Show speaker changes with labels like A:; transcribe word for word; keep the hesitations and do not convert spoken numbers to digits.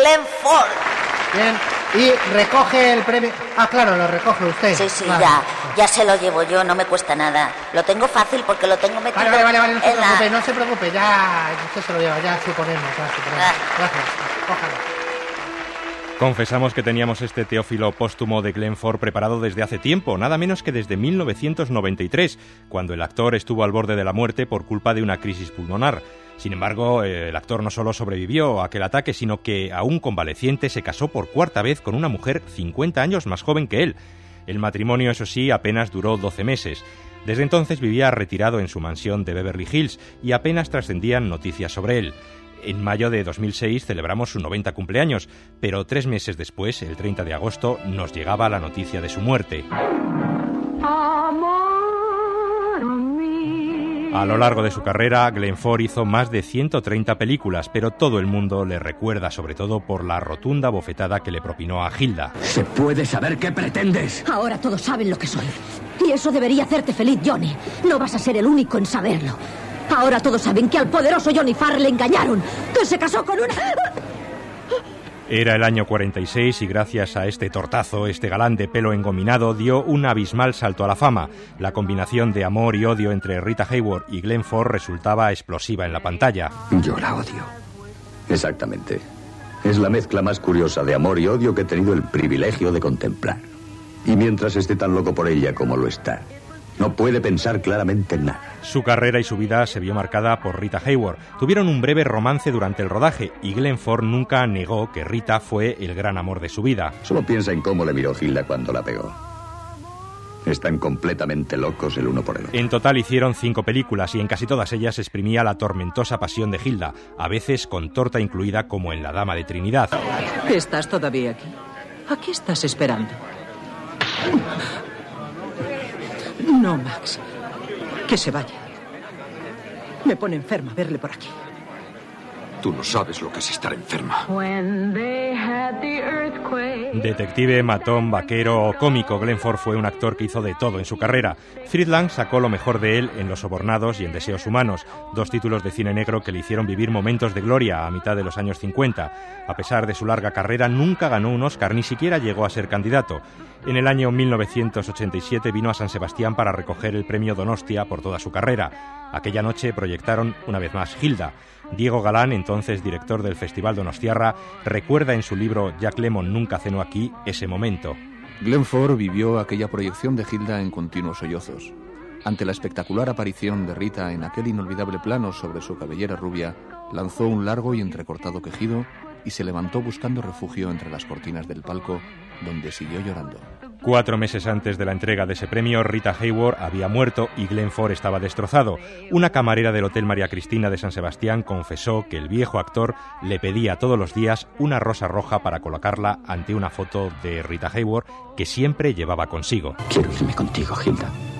A: Glenn Ford.
B: Bien, y recoge el premio... Ah, claro, lo recoge usted.
A: Sí, sí,
B: vale.
A: ya, ya se lo llevo yo, no me cuesta nada. Lo tengo fácil porque lo tengo metido.
B: Vale, vale, vale, vale, no se
A: en
B: preocupe,
A: la...
B: no se preocupe, ya usted se lo lleva, ya suponemos, ya suponemos.
A: Ah.
B: Gracias, cójalo.
C: Confesamos que teníamos este teófilo póstumo de Glenn Ford preparado desde hace tiempo, nada menos que desde mil novecientos noventa y tres, cuando el actor estuvo al borde de la muerte por culpa de una crisis pulmonar. Sin embargo, el actor no solo sobrevivió a aquel ataque, sino que, aún convaleciente, se casó por cuarta vez con una mujer cincuenta años más joven que él. El matrimonio, eso sí, apenas duró doce meses. Desde entonces vivía retirado en su mansión de Beverly Hills y apenas trascendían noticias sobre él. En mayo de dos mil seis celebramos su noventa cumpleaños, pero tres meses después, el treinta de agosto, nos llegaba la noticia de su muerte. A lo largo de su carrera, Glenn Ford hizo más de ciento treinta películas, pero todo el mundo le recuerda sobre todo por la rotunda bofetada que le propinó a Hilda.
D: ¿Se puede saber qué pretendes?
E: Ahora todos saben lo que soy. Y eso debería hacerte feliz, Johnny. No vas a ser el único en saberlo. Ahora todos saben que al poderoso Johnny Farr le engañaron, que se casó con una...
C: Era el año cuarenta y seis y gracias a este tortazo, este galán de pelo engominado dio un abismal salto a la fama. La combinación de amor y odio entre Rita Hayworth y Glenn Ford resultaba explosiva en la pantalla.
D: Yo la odio. Exactamente. Es la mezcla más curiosa de amor y odio que he tenido el privilegio de contemplar. Y mientras esté tan loco por ella como lo está, no puede pensar claramente en nada.
C: Su carrera y su vida se vio marcada por Rita Hayworth. Tuvieron un breve romance durante el rodaje y Glenn Ford nunca negó que Rita fue el gran amor de su vida.
D: Solo piensa en cómo le miró Hilda cuando la pegó. Están completamente locos el uno por el otro.
C: En total hicieron cinco películas y en casi todas ellas exprimía la tormentosa pasión de Hilda, a veces con torta incluida como en La Dama de Trinidad.
F: ¿Estás todavía aquí? ¿A qué estás esperando? No, Max. Que se vaya. Me pone enferma verle por aquí.
G: Tú no sabes lo que es estar enferma.
C: Detective, matón, vaquero o cómico, Glenn Ford fue un actor que hizo de todo en su carrera. Friedland sacó lo mejor de él en Los sobornados y en Deseos humanos, dos títulos de cine negro que le hicieron vivir momentos de gloria a mitad de los años cincuenta. A pesar de su larga carrera, nunca ganó un Oscar, ni siquiera llegó a ser candidato. En el año mil novecientos ochenta y siete vino a San Sebastián para recoger el premio Donostia por toda su carrera. Aquella noche proyectaron una vez más Hilda. Diego Galán, entonces director del Festival Donostiarra, recuerda en su libro Jack Lemmon nunca cenó aquí ese momento.
H: Glenn Ford vivió aquella proyección de Hilda en continuos sollozos. Ante la espectacular aparición de Rita en aquel inolvidable plano sobre su cabellera rubia, lanzó un largo y entrecortado quejido y se levantó buscando refugio entre las cortinas del palco, donde siguió llorando.
C: Cuatro meses antes de la entrega de ese premio, Rita Hayworth había muerto y Glenn Ford estaba destrozado. Una camarera del Hotel María Cristina de San Sebastián confesó que el viejo actor le pedía todos los días una rosa roja para colocarla ante una foto de Rita Hayworth que siempre llevaba consigo.
D: Quiero irme contigo, Hilda.